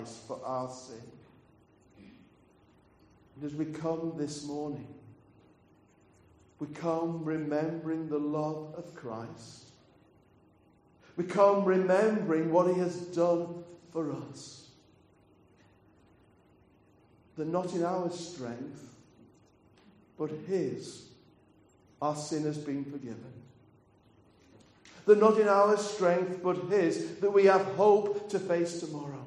for our sin. And as we come this morning, we come remembering the love of Christ. We come remembering what he has done for us. That not in our strength, but his, our sin has been forgiven. That not in our strength, but his, that we have hope to face tomorrow.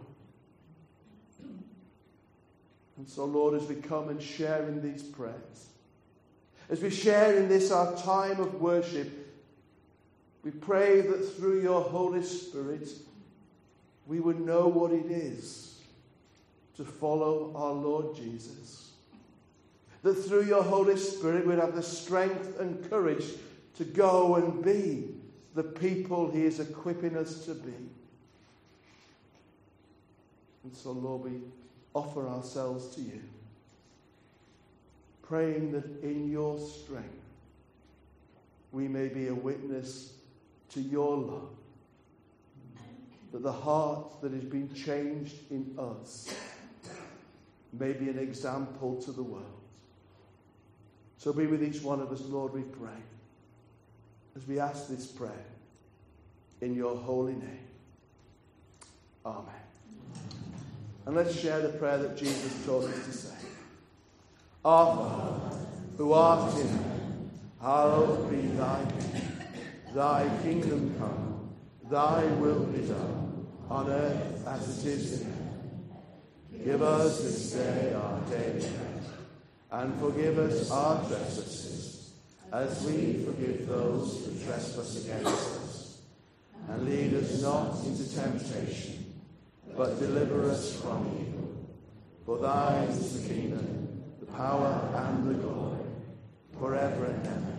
And so, Lord, as we come and share in these prayers, as we share in this our time of worship, we pray that through your Holy Spirit, we would know what it is to follow our Lord Jesus. That through your Holy Spirit, we'd have the strength and courage to go and be the people he is equipping us to be. And so, Lord, we offer ourselves to you, praying that in your strength we may be a witness to your love, that the heart that has been changed in us may be an example to the world. So be with each one of us, Lord, we pray, as we ask this prayer in your holy name. Amen. And let's share the prayer that Jesus taught us to say. Our Father, who art in heaven, hallowed be thy name. Thy kingdom come, thy will be done, on earth as it is in heaven. Give us this day our daily bread, and forgive us our trespasses, as we forgive those who trespass against us. And lead us not into temptation, but deliver us from evil. For thine is the kingdom, the power, and the glory, forever and ever.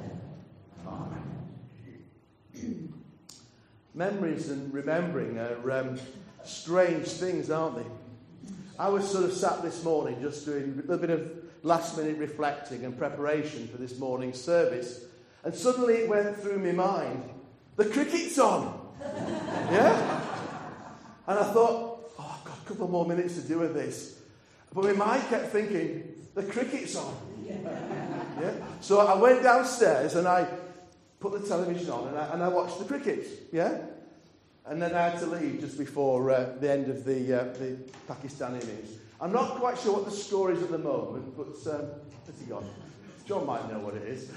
Amen. Memories and remembering are strange things, aren't they? I was sort of sat this morning just doing a little bit of last-minute reflecting and preparation for this morning's service, and suddenly it went through my mind, the cricket's on! Yeah? And I thought, oh, I've got a couple more minutes to do with this. But my mind kept thinking, the cricket's on. Yeah? So I went downstairs and I put the television on and I watched the cricket. Yeah? And then I had to leave just before the end of the Pakistani innings. I'm not quite sure what the score is at the moment, but where's he gone? John might know what it is.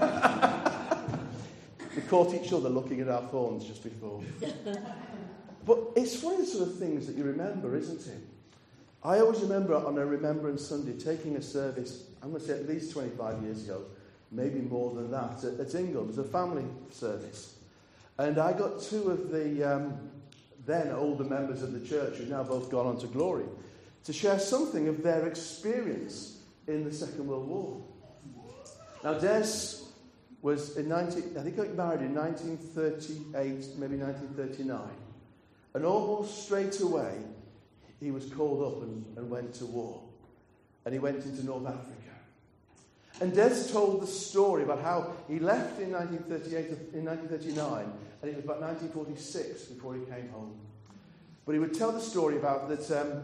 We caught each other looking at our phones just before. But it's one of the sort of things that you remember, isn't it? I always remember on a Remembrance Sunday taking a service, I'm going to say at least 25 years ago, maybe more than that, at Ingle. It was a family service. And I got two of the then older members of the church, who've now both gone on to glory, to share something of their experience in the Second World War. Now, Des was I think he got married in 1938, maybe 1939. And almost straight away, he was called up and went to war. And he went into North Africa. And Des told the story about how he left in 1939, and it was about 1946 before he came home. But he would tell the story about that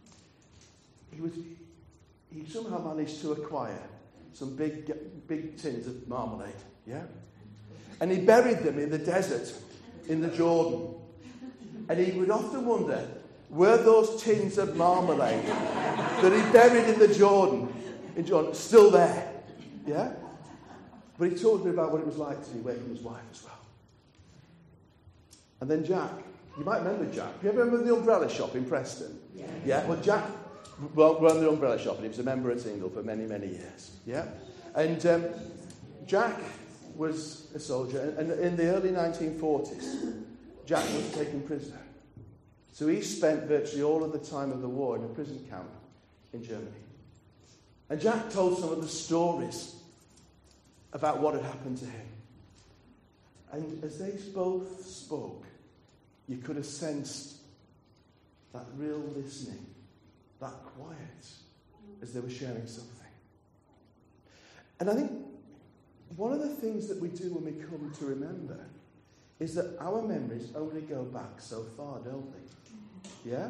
he somehow managed to acquire some big tins of marmalade, yeah? And he buried them in the desert, in the Jordan. And he would often wonder, were those tins of marmalade that he buried in the Jordan still there? Yeah? But he told me about what it was like to be away from his wife as well. And then Jack, you might remember Jack. You ever remember the umbrella shop in Preston? Yeah? Well, Jack ran the umbrella shop, and he was a member at Ingle for many, many years. Yeah? And Jack was a soldier, and in the early 1940s, Jack was taken prisoner. So he spent virtually all of the time of the war in a prison camp in Germany. And Jack told some of the stories about what had happened to him. And as they both spoke, you could have sensed that real listening, that quiet, as they were sharing something. And I think one of the things that we do when we come to remember is that our memories only go back so far, don't they? Yeah?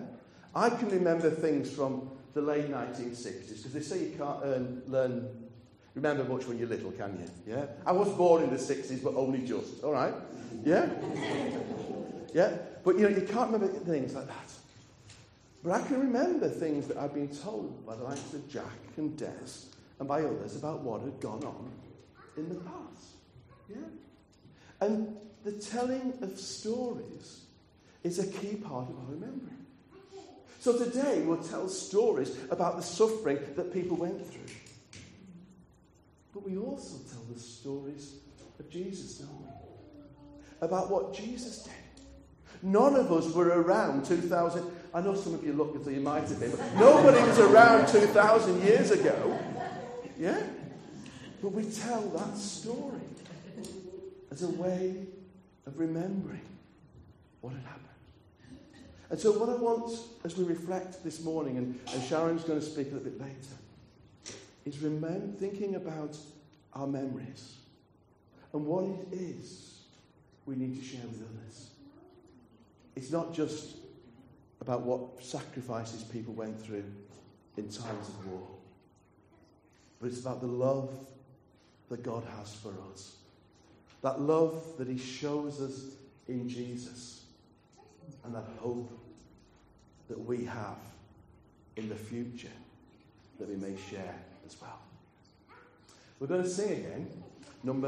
I can remember things from the late 1960s, because they say you can't remember much when you're little, can you? Yeah? I was born in the 60s, but only just, all right? Yeah? Yeah? But, you can't remember things like that. But I can remember things that I've been told by the likes of Jack and Des and by others about what had gone on in the past. Yeah? And the telling of stories is a key part of our remembering. So today we'll tell stories about the suffering that people went through. But we also tell the stories of Jesus, don't we? About what Jesus did. None of us were around 2,000... I know some of you look as though you might have been, but nobody was around 2,000 years ago. Yeah? But we tell that story as a way of remembering what had happened. And so what I want, as we reflect this morning, and Sharon's going to speak a little bit later, is thinking about our memories and what it is we need to share with others. It's not just about what sacrifices people went through in times of war, but it's about the love that God has for us. That love that he shows us in Jesus, and that hope that we have in the future that we may share as well. We're going to sing again, number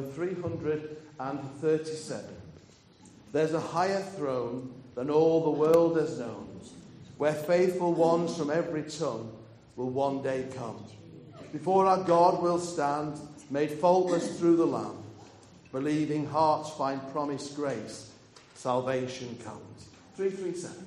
337. There's a higher throne than all the world has known, where faithful ones from every tongue will one day come. Before our God will stand, made faultless through the Lamb. Believing hearts find promised grace, salvation comes. 337.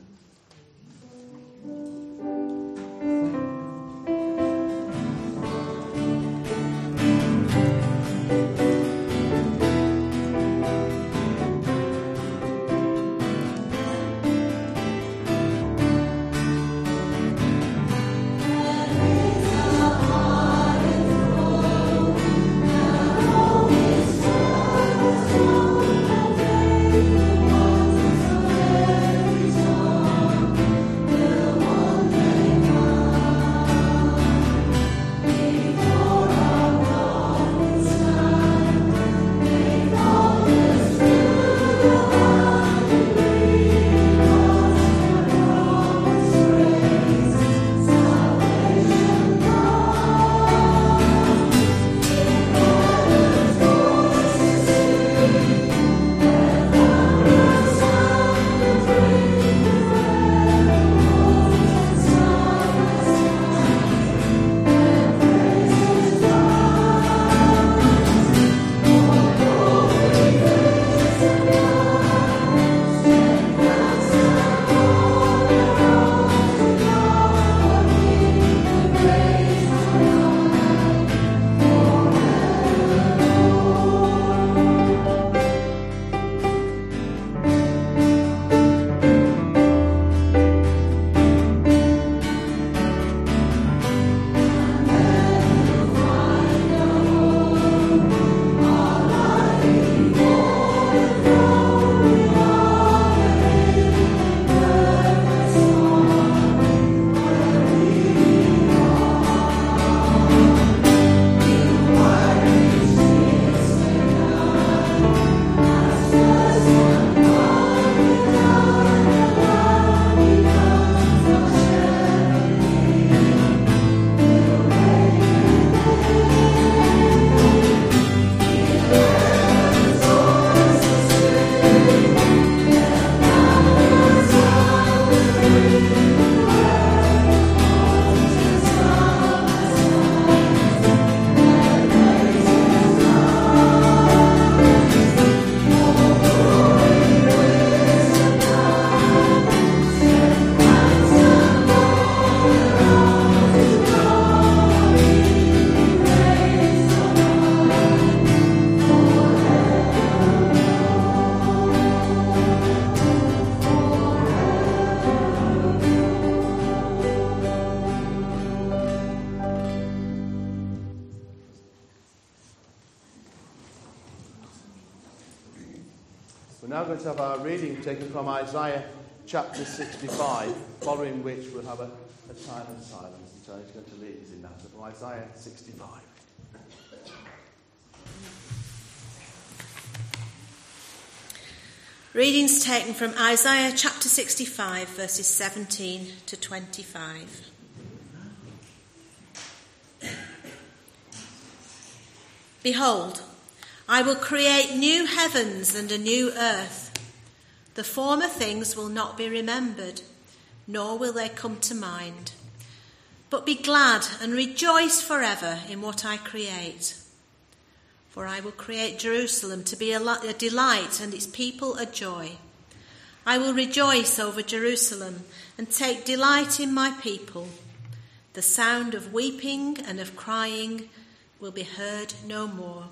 We're now going to have our reading taken from Isaiah chapter 65, following which we'll have a time of silence. And Tony's going to lead us in that. So Isaiah 65. Readings taken from Isaiah chapter 65, verses 17 to 25. Behold, I will create new heavens and a new earth. The former things will not be remembered, nor will they come to mind. But be glad and rejoice forever in what I create. For I will create Jerusalem to be a delight and its people a joy. I will rejoice over Jerusalem and take delight in my people. The sound of weeping and of crying will be heard no more.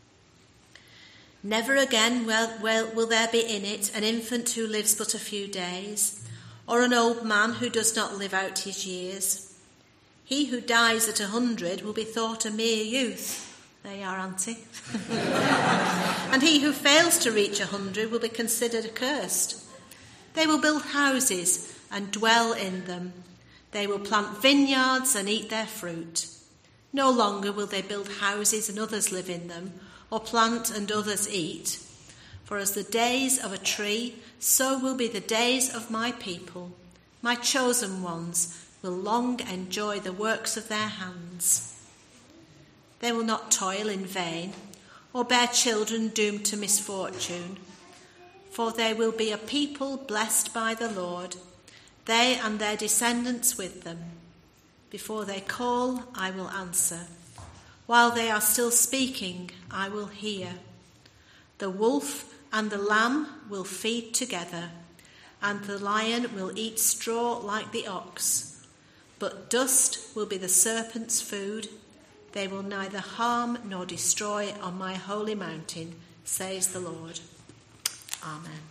Never again will there be in it an infant who lives but a few days, or an old man who does not live out his years. He who dies at 100 will be thought a mere youth. There you are, Auntie. And he who fails to reach 100 will be considered accursed. They will build houses and dwell in them. They will plant vineyards and eat their fruit. No longer will they build houses and others live in them, or plant and others eat. For as the days of a tree, so will be the days of my people. My chosen ones will long enjoy the works of their hands. They will not toil in vain, or bear children doomed to misfortune. For they will be a people blessed by the Lord, they and their descendants with them. Before they call, I will answer. While they are still speaking, I will hear. The wolf and the lamb will feed together, and the lion will eat straw like the ox. But dust will be the serpent's food. They will neither harm nor destroy on my holy mountain, says the Lord. Amen.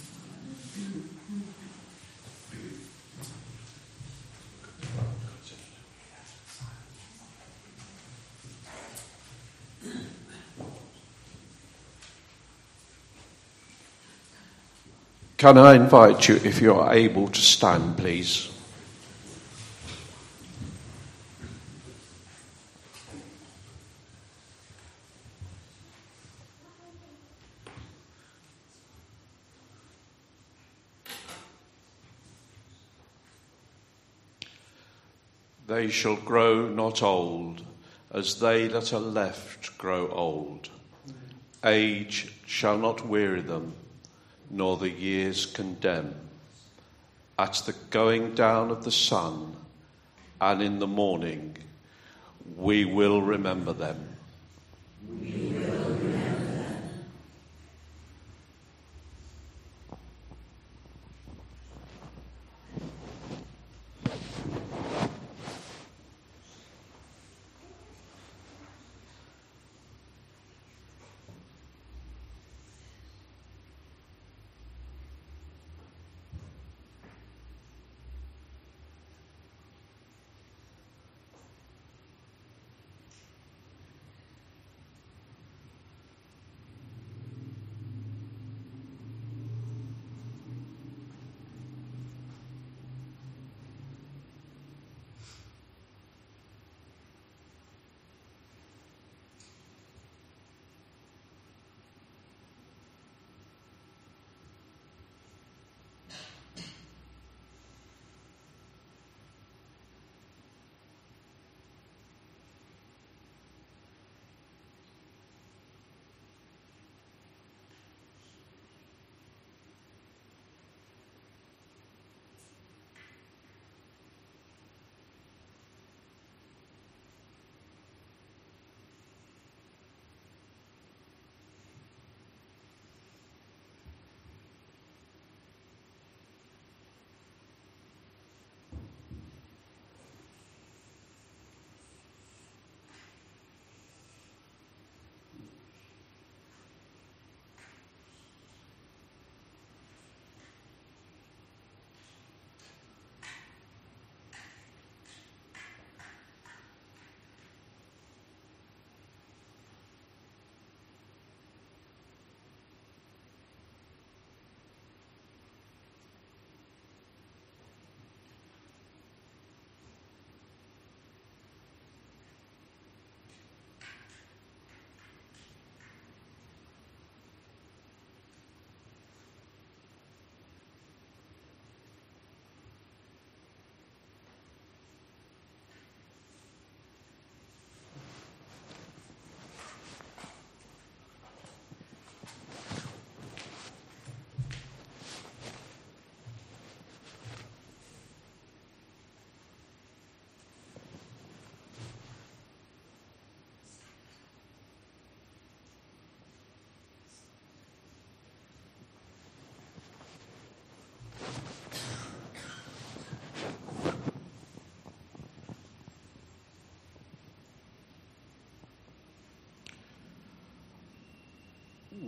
Can I invite you, if you are able, to stand, please? They shall grow not old, as they that are left grow old. Age shall not weary them, nor the years condemn. At the going down of the sun, and in the morning, we will remember them. We will remember them.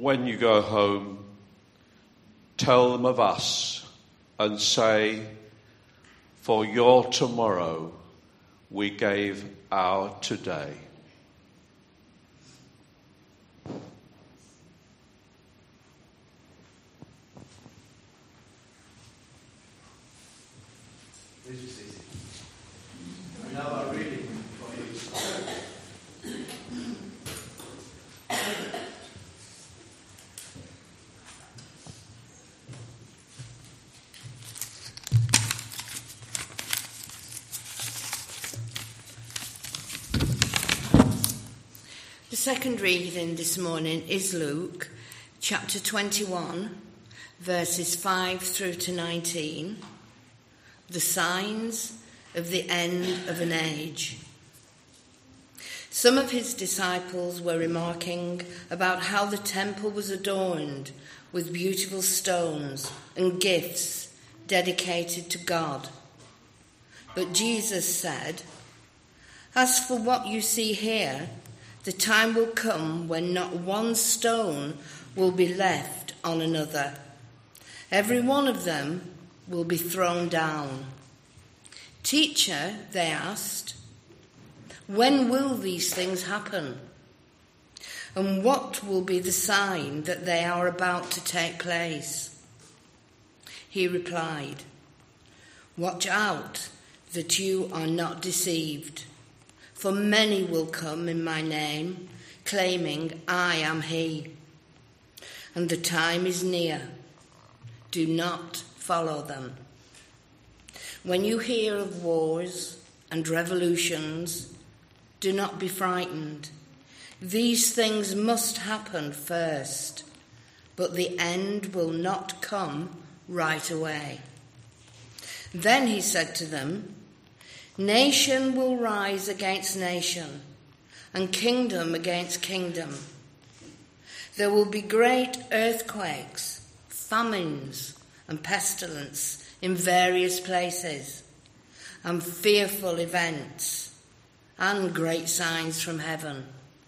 when you go home, tell them of us and say, for your tomorrow we gave our today. This is easy. I know I'm reading for you. The second reading this morning is Luke chapter 21, verses 5 through to 19. The signs of the end of an age. Some of his disciples were remarking about how the temple was adorned with beautiful stones and gifts dedicated to God. But Jesus said, "As for what you see here, the time will come when not one stone will be left on another. Every one of them will be thrown down." "Teacher," they asked, "when will these things happen? And what will be the sign that they are about to take place?" He replied, "Watch out that you are not deceived, for many will come in my name, claiming I am he. And the time is near. Do not follow them. When you hear of wars and revolutions, do not be frightened. These things must happen first, but the end will not come right away." Then he said to them, "Nation will rise against nation, and kingdom against kingdom. There will be great earthquakes, famines, and pestilence in various places, and fearful events, and great signs from heaven.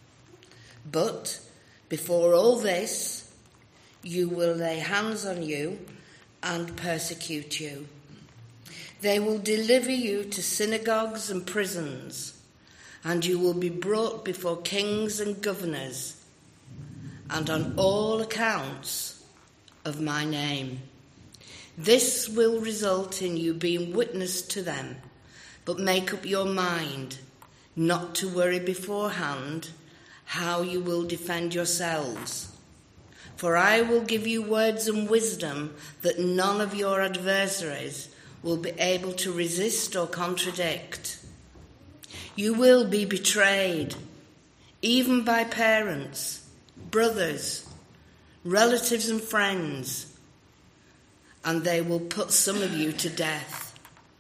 But before all this, you will lay hands on you and persecute you. They will deliver you to synagogues and prisons, and you will be brought before kings and governors, and on all accounts of my name. This will result in you being witness to them, but make up your mind not to worry beforehand how you will defend yourselves. For I will give you words and wisdom that none of your adversaries will be able to resist or contradict. You will be betrayed, even by parents, brothers, relatives and friends, and they will put some of you to death.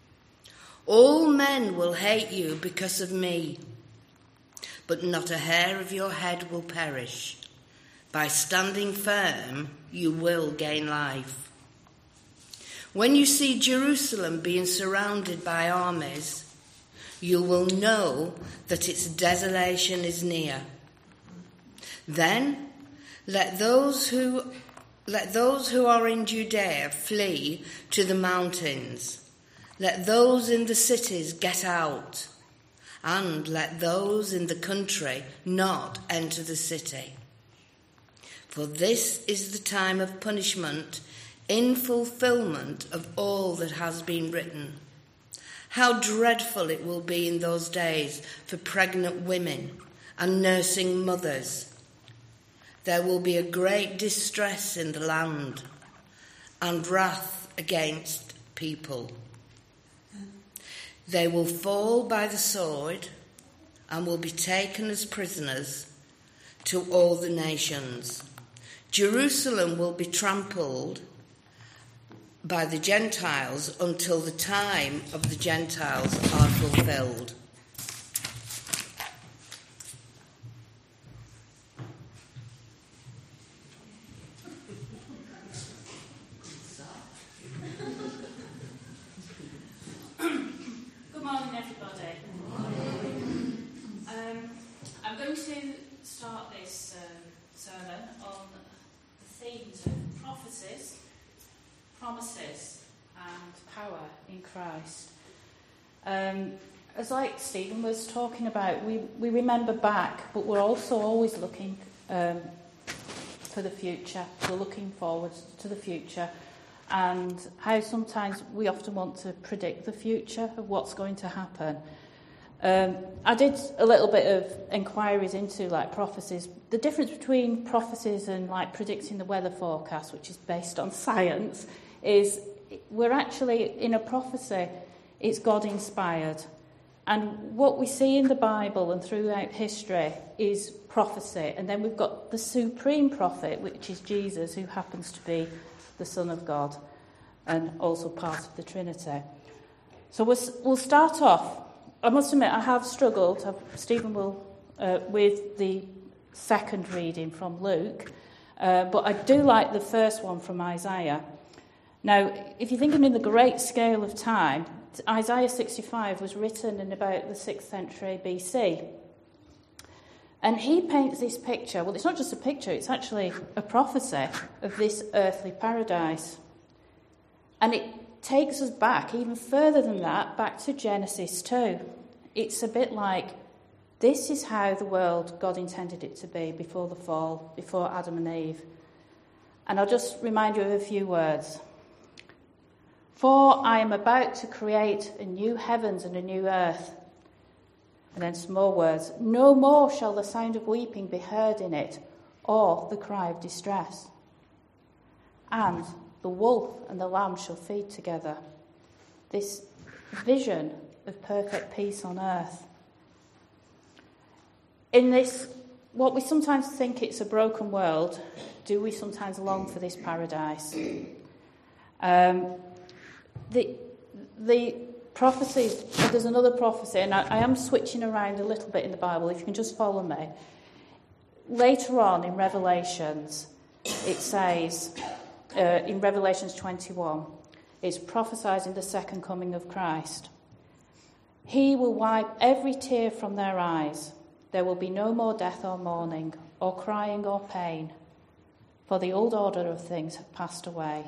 All men will hate you because of me, but not a hair of your head will perish. By standing firm, you will gain life. When you see Jerusalem being surrounded by armies, you will know that its desolation is near. Then let those who are in Judea flee to the mountains. Let those in the cities get out, and let those in the country not enter the city. For this is the time of punishment in fulfillment of all that has been written. How dreadful it will be in those days for pregnant women and nursing mothers. There will be a great distress in the land and wrath against people. They will fall by the sword and will be taken as prisoners to all the nations. Jerusalem will be trampled by the Gentiles until the time of the Gentiles are fulfilled. Good morning, everybody. I'm going to start this sermon on Christ. As like Stephen was talking about, we remember back, but we're also always looking for the future. We're looking forward to the future, and how sometimes we often want to predict the future of what's going to happen. I did a little bit of inquiries into like prophecies. The difference between prophecies and like predicting the weather forecast, which is based on science, is we're actually in a prophecy. It's God inspired. And what we see in the Bible and throughout history is prophecy. And then we've got the supreme prophet, which is Jesus, who happens to be the Son of God and also part of the Trinity. So we'll start off. I must admit, I have struggled, Stephen will, with the second reading from Luke. But I do like the first one from Isaiah. Now, if you're thinking in the great scale of time, Isaiah 65 was written in about the 6th century BC. And he paints this picture. Well, it's not just a picture, it's actually a prophecy of this earthly paradise. And it takes us back, even further than that, back to Genesis 2. It's a bit like, this is how the world God intended it to be before the fall, before Adam and Eve. And I'll just remind you of a few words. For I am about to create a new heavens and a new earth. And then some more words. No more shall the sound of weeping be heard in it, or the cry of distress. And the wolf and the lamb shall feed together. This vision of perfect peace on earth. In this, what we sometimes think it's a broken world, do we sometimes long for this paradise? The prophecies, there's another prophecy, and I am switching around a little bit in the Bible, if you can just follow me. Later on in Revelations, it says, in Revelations 21, it's prophesizing the second coming of Christ. He will wipe every tear from their eyes. There will be no more death or mourning, or crying or pain, for the old order of things have passed away.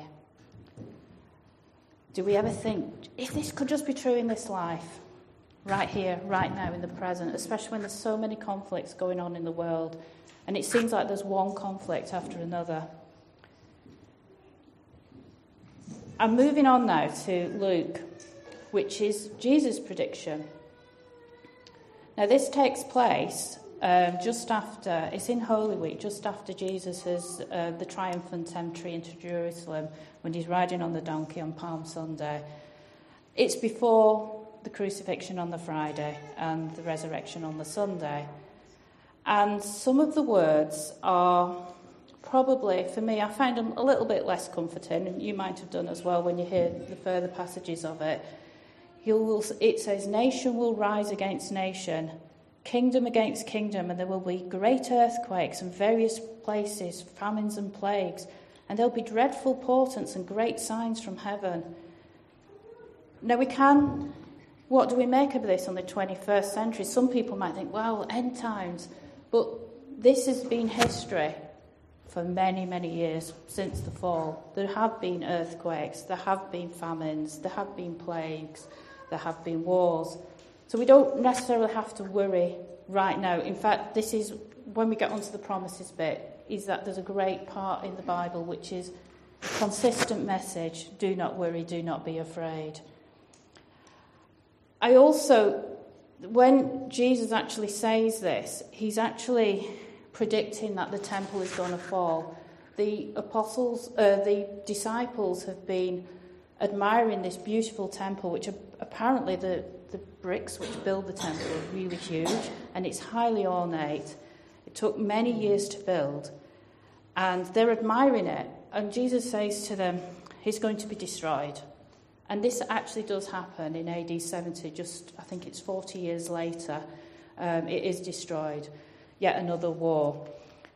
Do we ever think, if this could just be true in this life, right here, right now, in the present, especially when there's so many conflicts going on in the world, and it seems like there's one conflict after another. I'm moving on now to Luke, which is Jesus' prediction. Now, this takes place just after, it's in Holy Week, just after Jesus has the triumphant entry into Jerusalem, when he's riding on the donkey on Palm Sunday. It's before the crucifixion on the Friday and the resurrection on the Sunday. And some of the words are probably, for me, I find them a little bit less comforting, and you might have done as well when you hear the further passages of it. It says, nation will rise against nation, kingdom against kingdom, and there will be great earthquakes in various places, famines and plagues, and there'll be dreadful portents and great signs from heaven. Now what do we make of this on the 21st century? Some people might think, well, end times, but this has been history for many, many years since the fall. There have been earthquakes, there have been famines, there have been plagues, there have been wars. So we don't necessarily have to worry right now. In fact, this is, when we get onto the promises bit, is that there's a great part in the Bible which is a consistent message, do not worry, do not be afraid. I also, when Jesus actually says this, he's actually predicting that the temple is going to fall. The disciples have been admiring this beautiful temple, which apparently the bricks which build the temple are really huge, and it's highly ornate. It took many years to build, and they're admiring it. And Jesus says to them, it's going to be destroyed. And this actually does happen in AD 70, I think it's 40 years later. It is destroyed. Yet another war.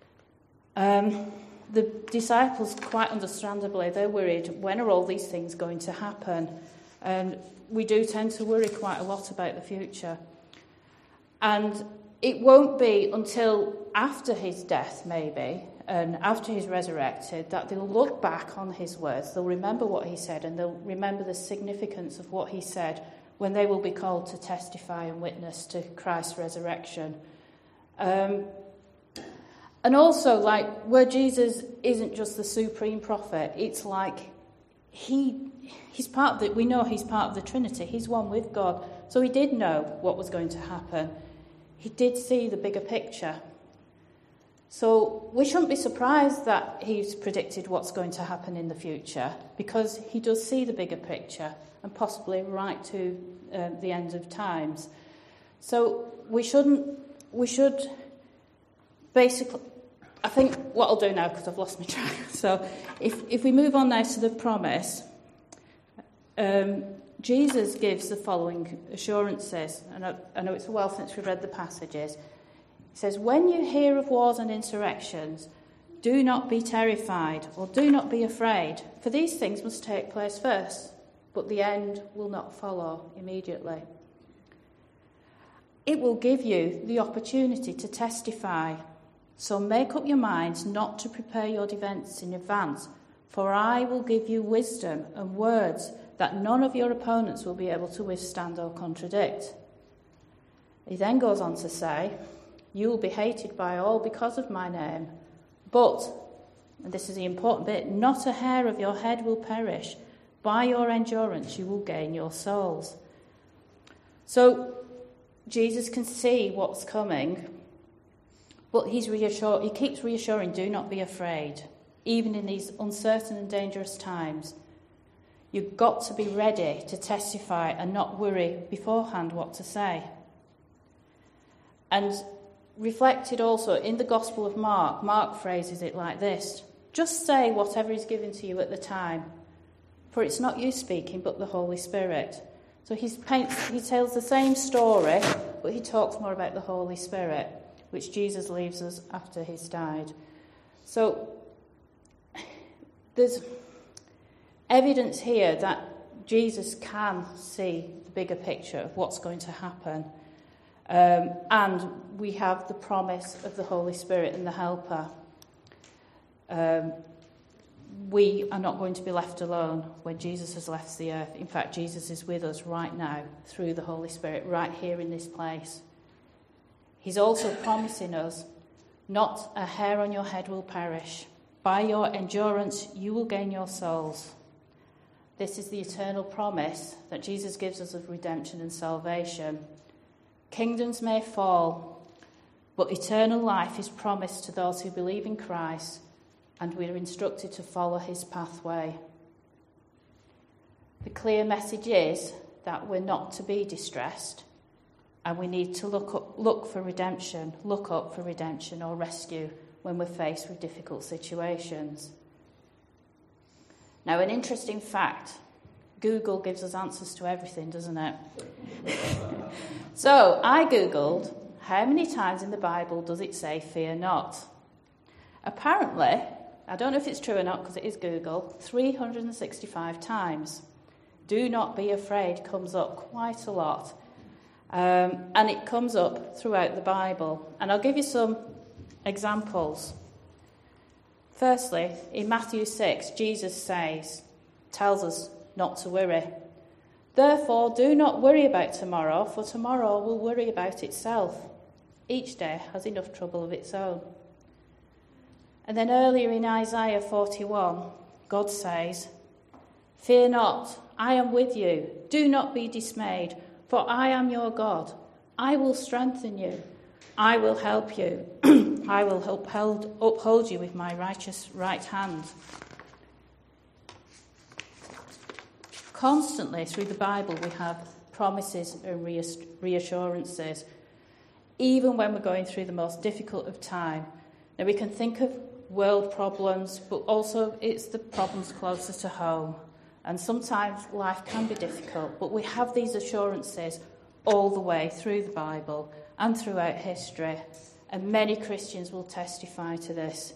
The disciples, quite understandably, they're worried, when are all these things going to happen? And we do tend to worry quite a lot about the future. And it won't be until after his death, maybe, and after he's resurrected, that they'll look back on his words, they'll remember what he said, and they'll remember the significance of what he said when they will be called to testify and witness to Christ's resurrection. And also, like, where Jesus isn't just the supreme prophet, it's like he's part of the, we know he's part of the Trinity. He's one with God. So he did know what was going to happen. He did see the bigger picture. So we shouldn't be surprised that he's predicted what's going to happen in the future, because he does see the bigger picture and possibly right to the end of times. So we should basically, I think what I'll do now, because I've lost my track, so if we move on now to the promise, Jesus gives the following assurances, and I know it's a while since we've read the passages. He says, when you hear of wars and insurrections, do not be terrified or do not be afraid, for these things must take place first, but the end will not follow immediately. It will give you the opportunity to testify, so make up your minds not to prepare your defence in advance, for I will give you wisdom and words that none of your opponents will be able to withstand or contradict. He then goes on to say, you will be hated by all because of my name, but, and this is the important bit, not a hair of your head will perish. By your endurance you will gain your souls. So Jesus can see what's coming, but he keeps reassuring, do not be afraid, even in these uncertain and dangerous times. You've got to be ready to testify and not worry beforehand what to say. And reflected also in the Gospel of Mark, Mark phrases it like this: just say whatever is given to you at the time, for it's not you speaking, but the Holy Spirit. So he tells the same story, but he talks more about the Holy Spirit, which Jesus leaves us after he's died. So there's evidence here that Jesus can see the bigger picture of what's going to happen. And we have the promise of the Holy Spirit and the Helper. We are not going to be left alone when Jesus has left the earth. In fact, Jesus is with us right now through the Holy Spirit, right here in this place. He's also promising us, not a hair on your head will perish. By your endurance, you will gain your souls. This is the eternal promise that Jesus gives us of redemption and salvation. Kingdoms may fall, but eternal life is promised to those who believe in Christ, and we are instructed to follow his pathway. The clear message is that we're not to be distressed, and we need to look up for redemption or rescue when we're faced with difficult situations. Now, an interesting fact, Google gives us answers to everything, doesn't it? So I Googled, how many times in the Bible does it say fear not? Apparently, I don't know if it's true or not because it is Google, 365 times. Do not be afraid comes up quite a lot. And it comes up throughout the Bible. And I'll give you some examples. Firstly, in Matthew 6, Jesus tells us not to worry. Therefore, do not worry about tomorrow, for tomorrow will worry about itself. Each day has enough trouble of its own. And then earlier in Isaiah 41, God says, fear not, I am with you. Do not be dismayed, for I am your God. I will strengthen you. I will help you. I will uphold you with my righteous right hand. Constantly through the Bible we have promises and reassurances, even when we're going through the most difficult of time. Now we can think of world problems, but also it's the problems closer to home. And sometimes life can be difficult, but we have these assurances all the way through the Bible and throughout history. And many Christians will testify to this.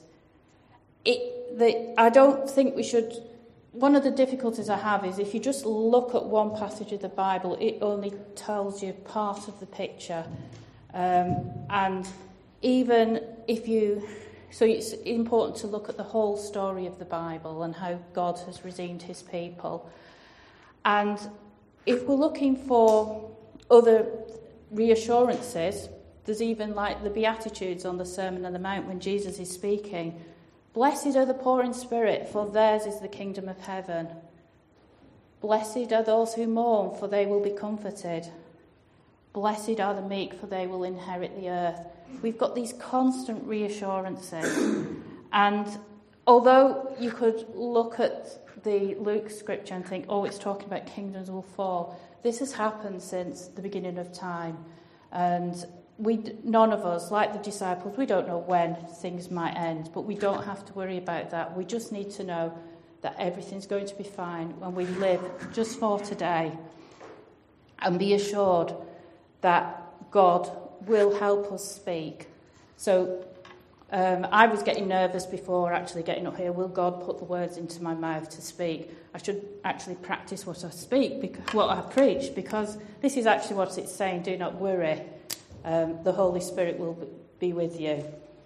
I don't think we should... One of the difficulties I have is if you just look at one passage of the Bible, it only tells you part of the picture. And even if you So it's important to look at the whole story of the Bible and how God has redeemed his people. And if we're looking for other reassurances, there's even like the Beatitudes on the Sermon on the Mount when Jesus is speaking. Blessed are the poor in spirit, for theirs is the kingdom of heaven. Blessed are those who mourn, for they will be comforted. Blessed are the meek, for they will inherit the earth. We've got these constant reassurances. And although you could look at the Luke scripture and think, oh, it's talking about kingdoms will fall, this has happened since the beginning of time. And none of us, like the disciples, we don't know when things might end, but we don't have to worry about that. We just need to know that everything's going to be fine when we live just for today and be assured that God will help us speak. So I was getting nervous before actually getting up here. Will God put the words into my mouth to speak? I should actually practice what I speak, what I preach, because this is actually what it's saying. Do not worry. The Holy Spirit will be with you.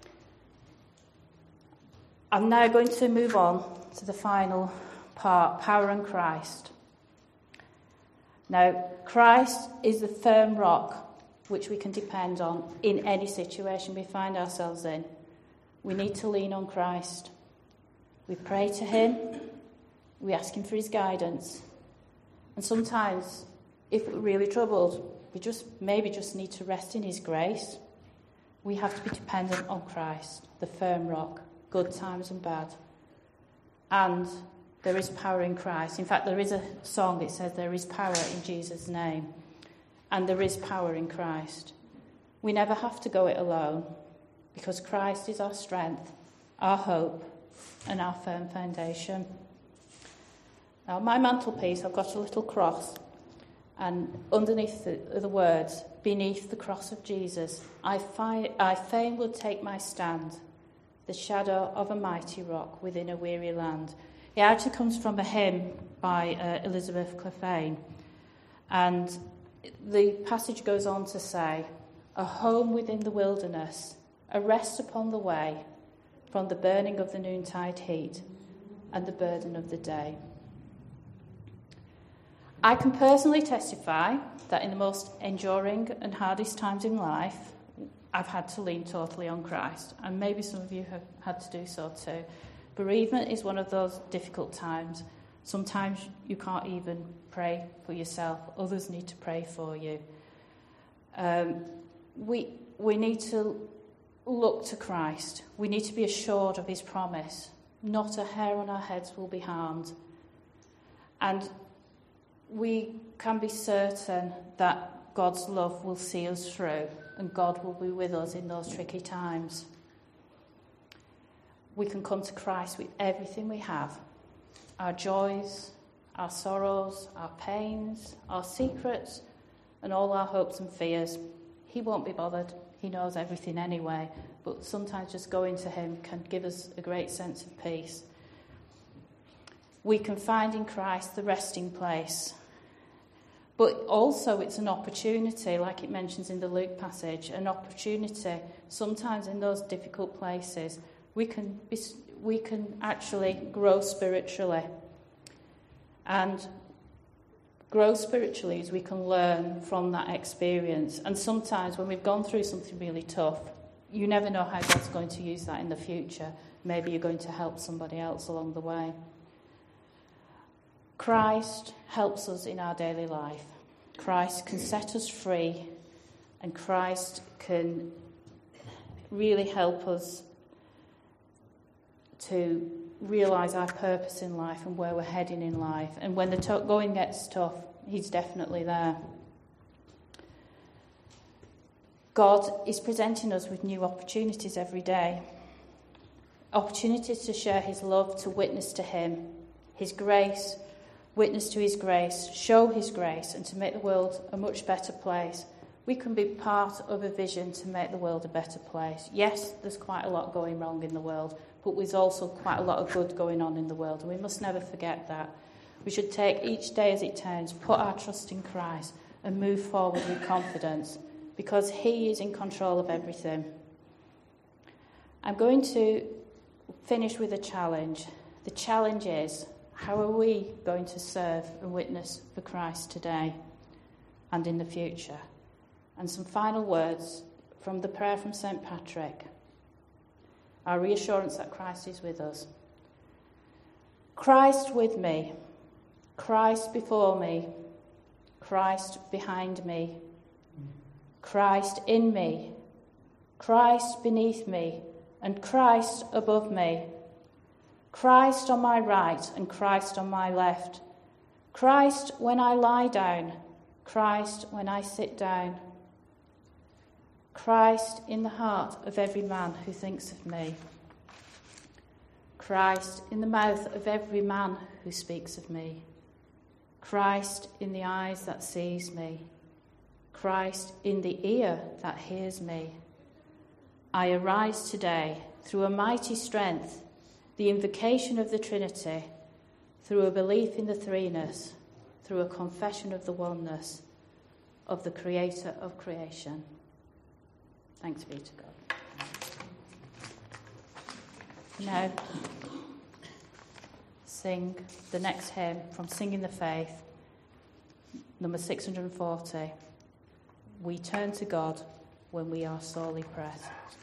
I'm now going to move on to the final part, power and Christ. Now, Christ is the firm rock which we can depend on in any situation we find ourselves in. We need to lean on Christ. We pray to him. We ask him for his guidance. And sometimes, if we're really troubled, we maybe just need to rest in his grace. We have to be dependent on Christ, the firm rock, good times and bad. And there is power in Christ. In fact, there is a song that says there is power in Jesus' name. And there is power in Christ. We never have to go it alone, because Christ is our strength, our hope, and our firm foundation. Now, on my mantelpiece, I've got a little cross. And underneath the words, beneath the cross of Jesus, I fain would take my stand, the shadow of a mighty rock within a weary land. It actually comes from a hymn by Elizabeth Clephane. And the passage goes on to say, a home within the wilderness, a rest upon the way, from the burning of the noontide heat and the burden of the day. I can personally testify that in the most enduring and hardest times in life, I've had to lean totally on Christ, and maybe some of you have had to do so too. Bereavement is one of those difficult times. Sometimes you can't even pray for yourself. Others need to pray for you. We need to look to Christ. We need to be assured of his promise. Not a hair on our heads will be harmed. And we can be certain that God's love will see us through, and God will be with us in those tricky times. We can come to Christ with everything we have, our joys, our sorrows, our pains, our secrets, and all our hopes and fears. He won't be bothered. He knows everything anyway, but sometimes just going to him can give us a great sense of peace. We can find in Christ the resting place. But also it's an opportunity, like it mentions in the Luke passage, an opportunity. Sometimes in those difficult places, we can actually grow spiritually. And grow spiritually as we can learn from that experience. And sometimes when we've gone through something really tough, you never know how God's going to use that in the future. Maybe you're going to help somebody else along the way. Christ helps us in our daily life. Christ can set us free, and Christ can really help us to realise our purpose in life and where we're heading in life. And when the going gets tough, he's definitely there. God is presenting us with new opportunities every day. Opportunities to share his love, to witness to him, his grace, witness to his grace, show his grace, and to make the world a much better place. We can be part of a vision to make the world a better place. Yes, there's quite a lot going wrong in the world, but there's also quite a lot of good going on in the world, and we must never forget that. We should take each day as it turns, put our trust in Christ, and move forward with confidence, because he is in control of everything. I'm going to finish with a challenge. The challenge is, how are we going to serve and witness for Christ today and in the future? And some final words from the prayer from St. Patrick. Our reassurance that Christ is with us. Christ with me, Christ before me, Christ behind me, Christ in me, Christ beneath me, and Christ above me, Christ on my right and Christ on my left, Christ when I lie down, Christ when I sit down, Christ in the heart of every man who thinks of me, Christ in the mouth of every man who speaks of me, Christ in the eyes that sees me, Christ in the ear that hears me. I arise today through a mighty strength, the invocation of the Trinity, through a belief in the threeness, through a confession of the oneness of the Creator of creation. Thanks be to God. Now, sing the next hymn from Singing the Faith, number 640. We turn to God when we are sorely pressed.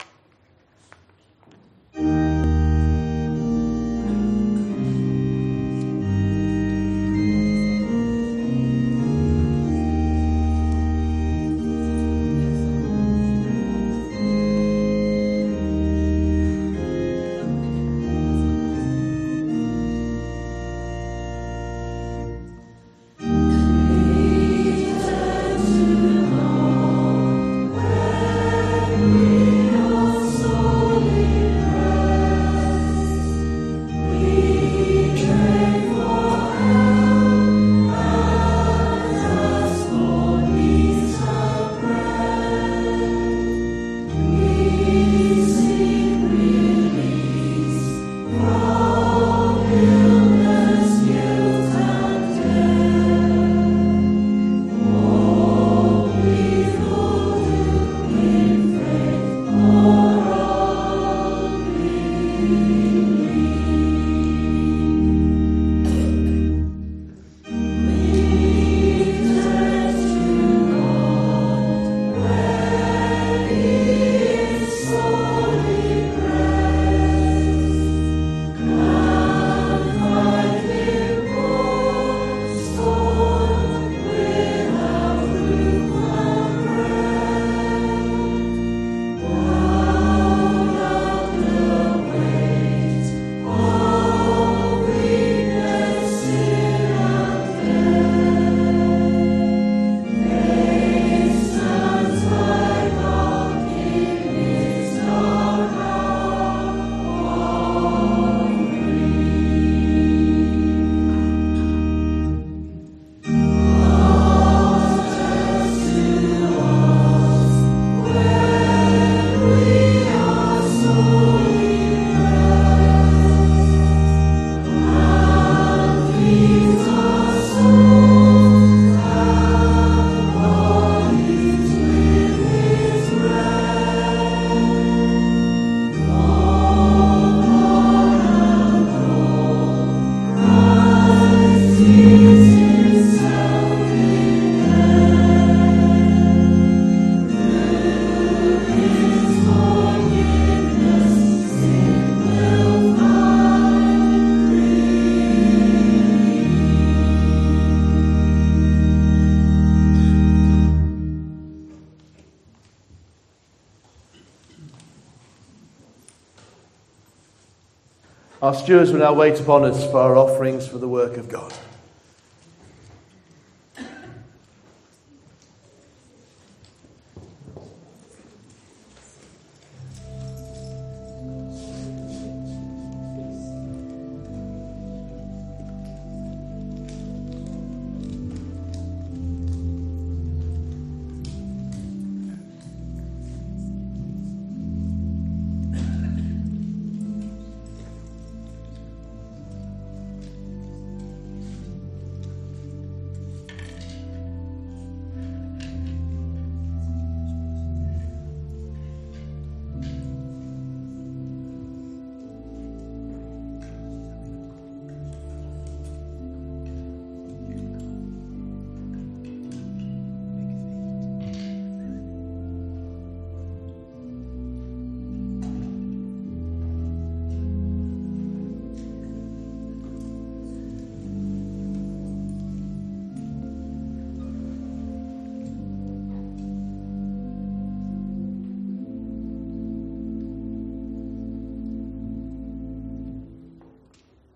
Our stewards will now wait upon us for our offerings for the work of God.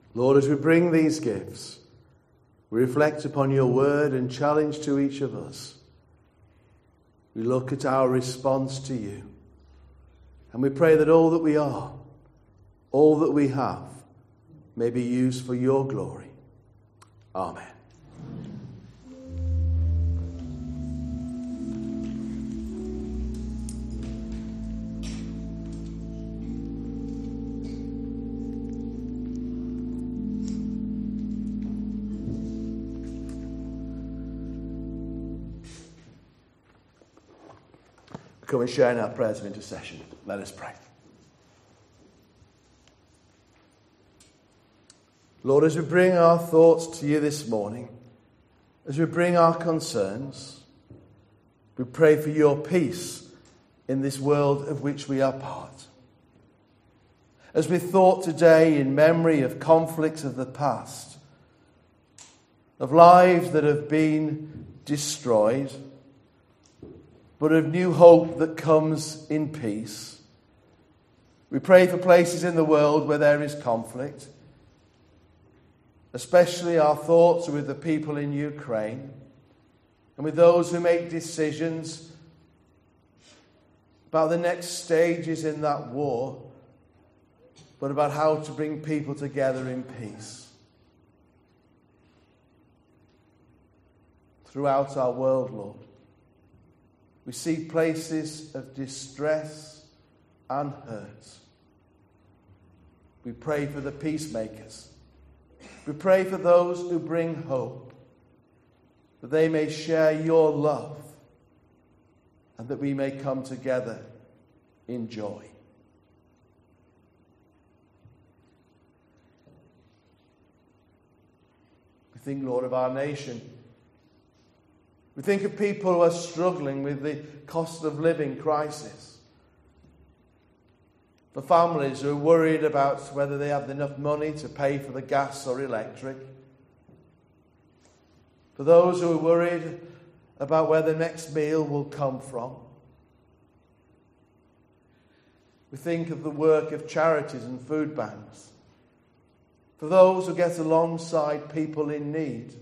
Lord, as we bring these gifts, we reflect upon your word and challenge to each of us. We look at our response to you. And we pray that all that we are, all that we have, may be used for your glory. Amen. Come and share in our prayers of intercession. Let us pray. Lord, as we bring our thoughts to you this morning, as we bring our concerns, we pray for your peace in this world of which we are part. As we thought today in memory of conflicts of the past, of lives that have been destroyed, but of new hope that comes in peace. We pray for places in the world where there is conflict. Especially our thoughts are with the people in Ukraine and with those who make decisions about the next stages in that war, but about how to bring people together in peace. Throughout our world, Lord, we see places of distress and hurt. We pray for the peacemakers. We pray for those who bring hope, that they may share your love and that we may come together in joy. We think, Lord, of our nation. We think of people who are struggling with the cost of living crisis. For families who are worried about whether they have enough money to pay for the gas or electric. For those who are worried about where the next meal will come from. We think of the work of charities and food banks. For those who get alongside people in need.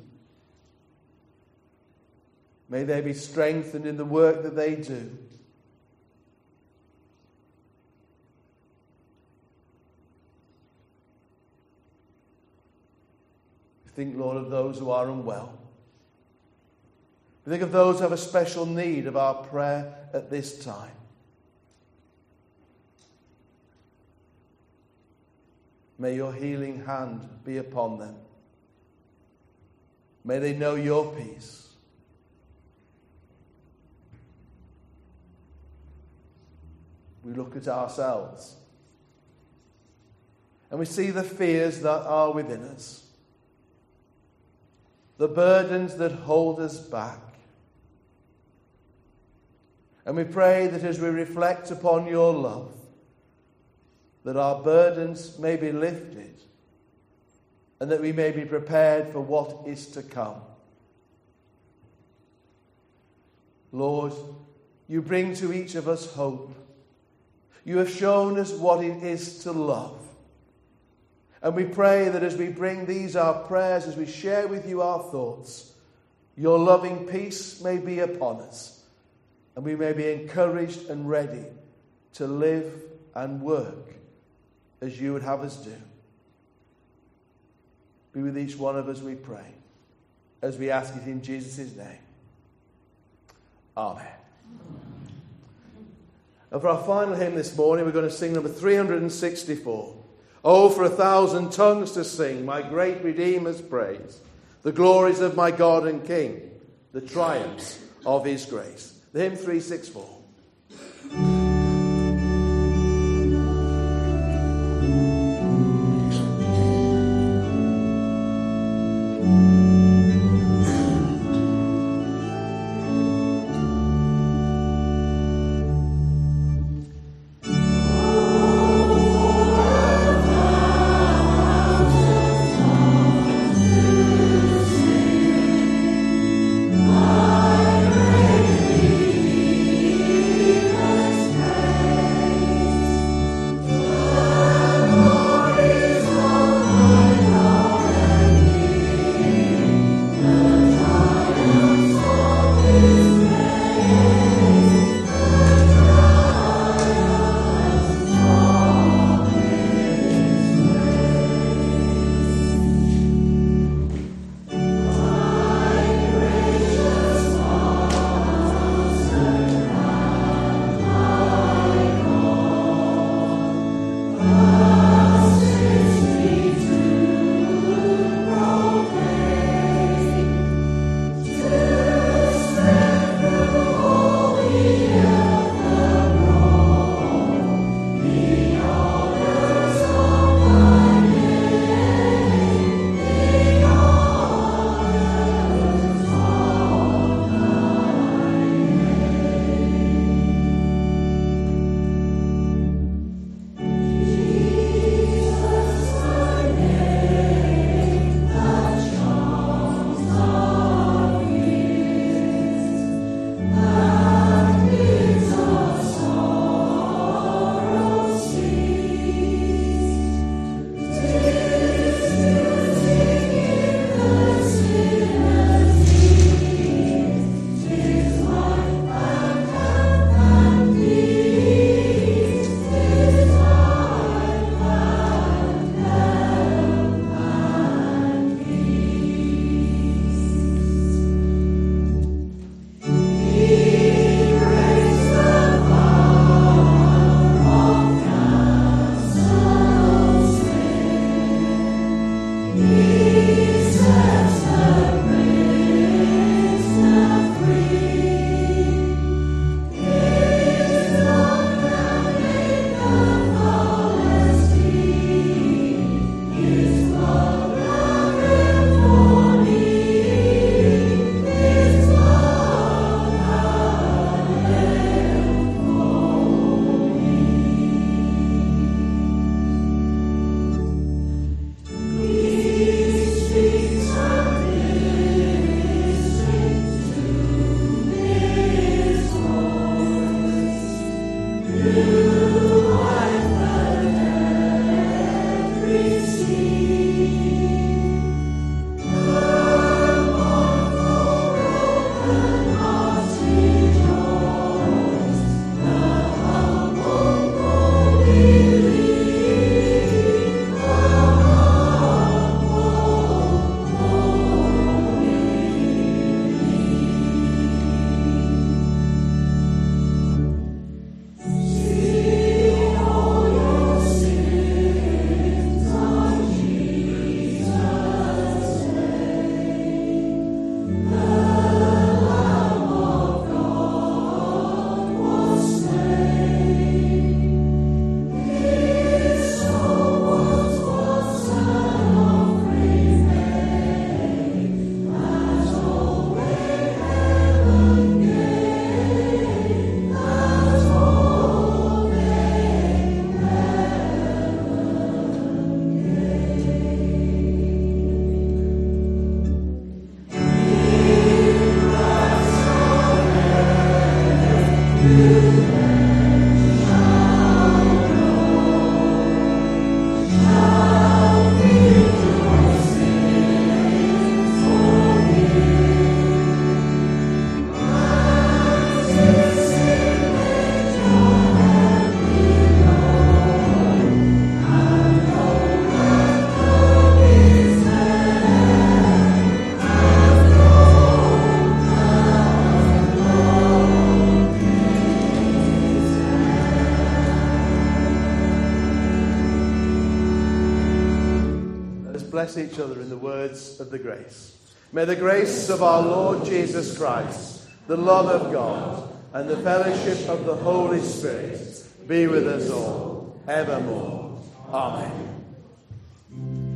May they be strengthened in the work that they do. We think, Lord, of those who are unwell. We think of those who have a special need of our prayer at this time. May your healing hand be upon them. May they know your peace. We look at ourselves and we see the fears that are within us, the burdens that hold us back. And we pray that as we reflect upon your love, that our burdens may be lifted and that we may be prepared for what is to come. Lord, you bring to each of us hope. You have shown us what it is to love. And we pray that as we bring these, our prayers, as we share with you our thoughts, your loving peace may be upon us. And we may be encouraged and ready to live and work as you would have us do. Be with each one of us, we pray, as we ask it in Jesus' name. Amen. And for our final hymn this morning, we're going to sing number 364. Oh, for 1,000 tongues to sing my great Redeemer's praise, the glories of my God and King, the triumphs of his grace. The hymn 364. Redeemer's Bless each other in the words of the grace. May the grace of our Lord Jesus Christ, the love of God, and the fellowship of the Holy Spirit be with us all, evermore. Amen.